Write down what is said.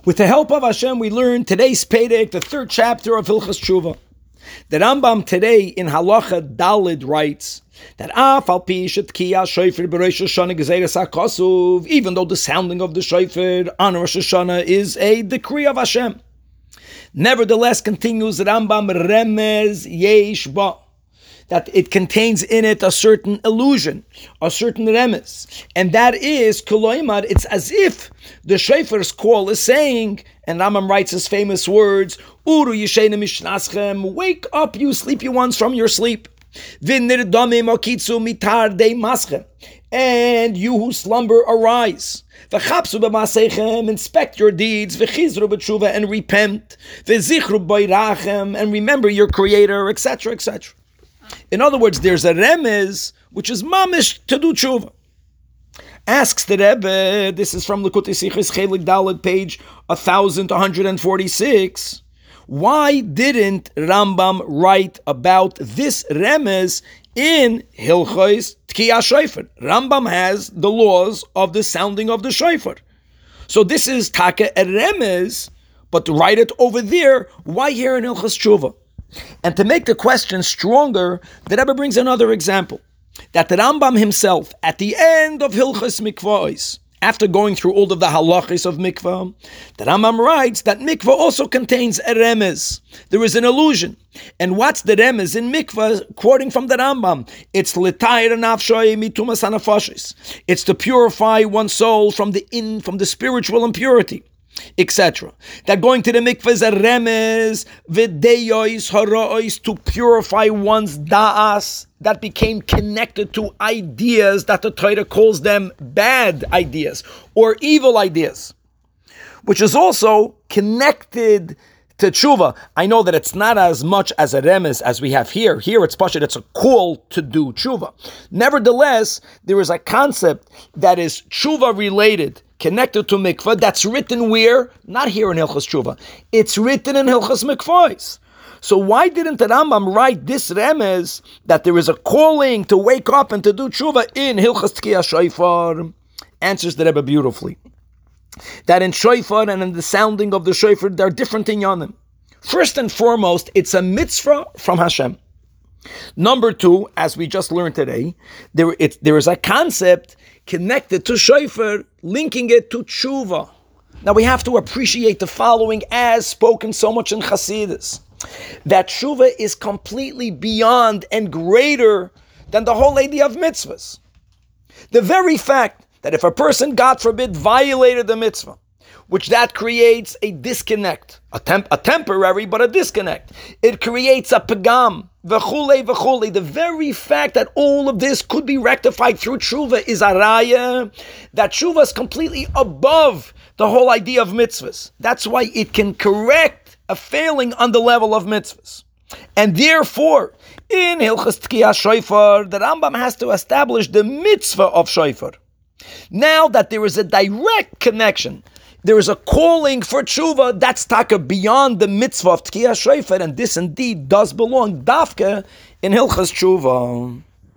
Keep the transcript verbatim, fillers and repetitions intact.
With the help of Hashem, we learn today's Perek, the third chapter of Hilchas Tshuva. The Rambam today in Halacha Dalid writes that Af al pi shetkiya shofar b'Rosh Hashanah gezeres hakasuv, even though the sounding of the shofar on Rosh Hashanah is a decree of Hashem. Nevertheless, continues the Rambam, remez yesh ba, that it contains in it a certain illusion, a certain remez, and that is koloimad. It's as if the shofar's call is saying, and Rambam writes his famous words, Uru yishena mishnaschem, wake up, you sleepy ones, from your sleep. V'nirdamim okitzu mitar dei maschem, and you who slumber, arise. V'chapsu b'maseichem, inspect your deeds. V'chizru b'tshuva, and repent. V'zichru b'irachem, and remember your Creator, et cetera, et cetera. In other words, there's a remez which is mamish to do tshuva. Asks the Rebbe, this is from Likutei Sichos Chelik Daled, page one thousand one hundred forty-six. Why didn't Rambam write about this remez in Hilchos Tkiyah Shofar? Rambam has the laws of the sounding of the shofar. So this is taka a remez, but to write it over there, why here in Hilchos Tshuva? And to make the question stronger, the Rebbe brings another example. That the Rambam himself, at the end of Hilchos Mikvahos, after going through all of the halachos of mikvah, the Rambam writes that mikvah also contains a remez. There is an illusion. And what's the remez in mikvah? Quoting from the Rambam, it's l'tayr nafshay mitumas hanafashis. It's to purify one's soul from the in from the spiritual impurity, et cetera. That going to the mikvah is a remez, v'deyois haraois, to purify one's da'as, that became connected to ideas that the Torah calls them bad ideas or evil ideas, which is also connected to tshuva. I know that it's not as much as a remez as we have here. Here it's pashut, it's a call to do tshuva. Nevertheless, there is a concept that is tshuva related, connected to mikvah, that's written where? Not here in Hilchos Tshuva. It's written in Hilchos Mikvahos. So why didn't the Rambam write this remez that there is a calling to wake up and to do tshuva in Hilchos Tkiyah Shofar? Answers the Rebbe beautifully. That in shofar and in the sounding of the shofar, there are different inyanim. First and foremost, it's a mitzvah from Hashem. Number two, as we just learned today, there, it, there is a concept connected to shofar, linking it to tshuva. Now we have to appreciate the following, as spoken so much in Chassidus, that tshuva is completely beyond and greater than the whole idea of mitzvahs. The very fact that if a person, God forbid, violated the mitzvah, which that creates a disconnect, a, temp- a temporary, but a disconnect. It creates a pagam, v'chule, v'chule. The very fact that all of this could be rectified through tshuva is a raya, that tshuva is completely above the whole idea of mitzvahs. That's why it can correct a failing on the level of mitzvahs. And therefore, in Hilchos Tkiyah Shofar, the Rambam has to establish the mitzvah of shofar. Now that there is a direct connection, there is a calling for tshuva, that's taka beyond the mitzvah of Tkiyah Shofar, and this indeed does belong dafka in Hilchos Tshuva.